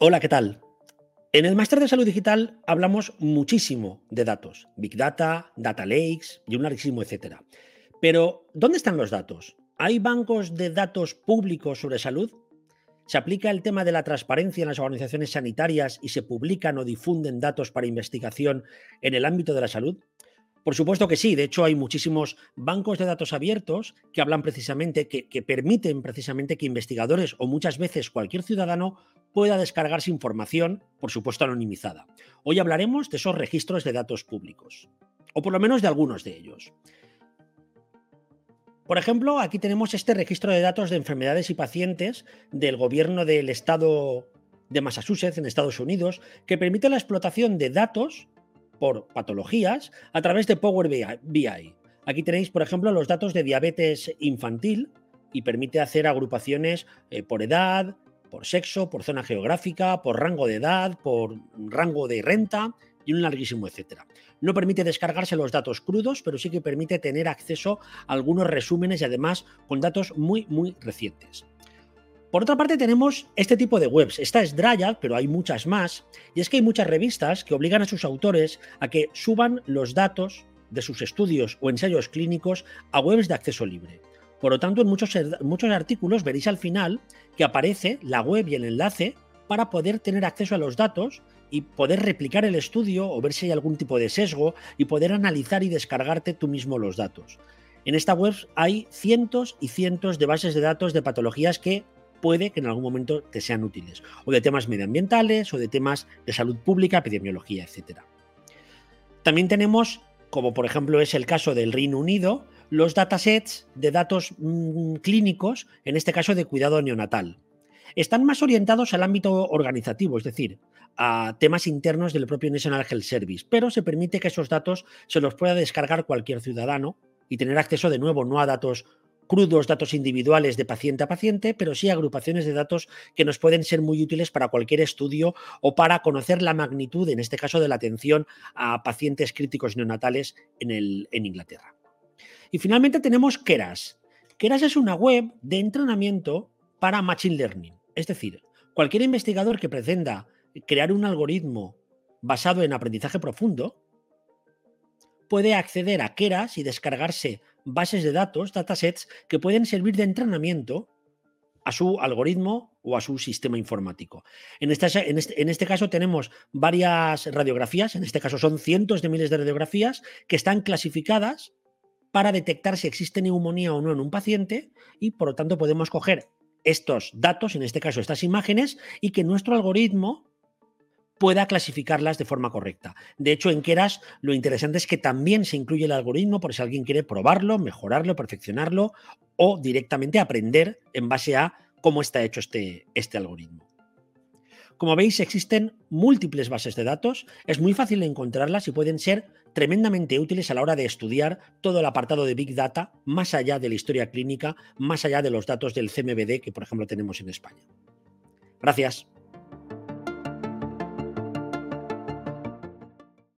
Hola, ¿qué tal? En el máster de salud digital hablamos muchísimo de datos, Big Data, Data Lakes y un larguísimo etcétera. Pero, ¿dónde están los datos? ¿Hay bancos de datos públicos sobre salud? ¿Se aplica el tema de la transparencia en las organizaciones sanitarias y se publican o difunden datos para investigación en el ámbito de la salud? Por supuesto que sí, de hecho hay muchísimos bancos de datos abiertos que hablan precisamente, que permiten precisamente que investigadores o muchas veces cualquier ciudadano pueda descargarse información, por supuesto anonimizada. Hoy hablaremos de esos registros de datos públicos, o por lo menos de algunos de ellos. Por ejemplo, aquí tenemos este registro de datos de enfermedades y pacientes del gobierno del estado de Massachusetts, en Estados Unidos, que permite la explotación de datos por patologías a través de Power BI. Aquí tenéis, por ejemplo, los datos de diabetes infantil y permite hacer agrupaciones por edad, por sexo, por zona geográfica, por rango de edad, por rango de renta y un larguísimo etcétera. No permite descargarse los datos crudos, pero sí que permite tener acceso a algunos resúmenes y además con datos muy recientes. Por otra parte, tenemos este tipo de webs. Esta es Dryad, pero hay muchas más. Y es que hay muchas revistas que obligan a sus autores a que suban los datos de sus estudios o ensayos clínicos a webs de acceso libre. Por lo tanto, en muchos artículos veréis al final que aparece la web y el enlace para poder tener acceso a los datos y poder replicar el estudio o ver si hay algún tipo de sesgo y poder analizar y descargarte tú mismo los datos. En esta web hay cientos y cientos de bases de datos de patologías que puede que en algún momento te sean útiles, o de temas medioambientales, o de temas de salud pública, epidemiología, etc. También tenemos, como por ejemplo es el caso del Reino Unido, los datasets de datos clínicos, en este caso de cuidado neonatal. Están más orientados al ámbito organizativo, es decir, a temas internos del propio National Health Service, pero se permite que esos datos se los pueda descargar cualquier ciudadano y tener acceso de nuevo no a datos crudos, datos individuales de paciente a paciente, pero sí agrupaciones de datos que nos pueden ser muy útiles para cualquier estudio o para conocer la magnitud, en este caso, de la atención a pacientes críticos neonatales en Inglaterra. Y finalmente tenemos Keras. Keras es una web de entrenamiento para Machine Learning. Es decir, cualquier investigador que pretenda crear un algoritmo basado en aprendizaje profundo puede acceder a Keras y descargarse bases de datos, datasets, que pueden servir de entrenamiento a su algoritmo o a su sistema informático. En este caso tenemos varias radiografías, en este caso son cientos de miles de radiografías que están clasificadas para detectar si existe neumonía o no en un paciente y por lo tanto podemos coger estos datos, en este caso estas imágenes, y que nuestro algoritmo pueda clasificarlas de forma correcta. De hecho, en Keras lo interesante es que también se incluye el algoritmo por si alguien quiere probarlo, mejorarlo, perfeccionarlo o directamente aprender en base a cómo está hecho este algoritmo. Como veis, existen múltiples bases de datos, es muy fácil de encontrarlas y pueden ser tremendamente útiles a la hora de estudiar todo el apartado de Big Data, más allá de la historia clínica, más allá de los datos del CMBD que, por ejemplo, tenemos en España. Gracias.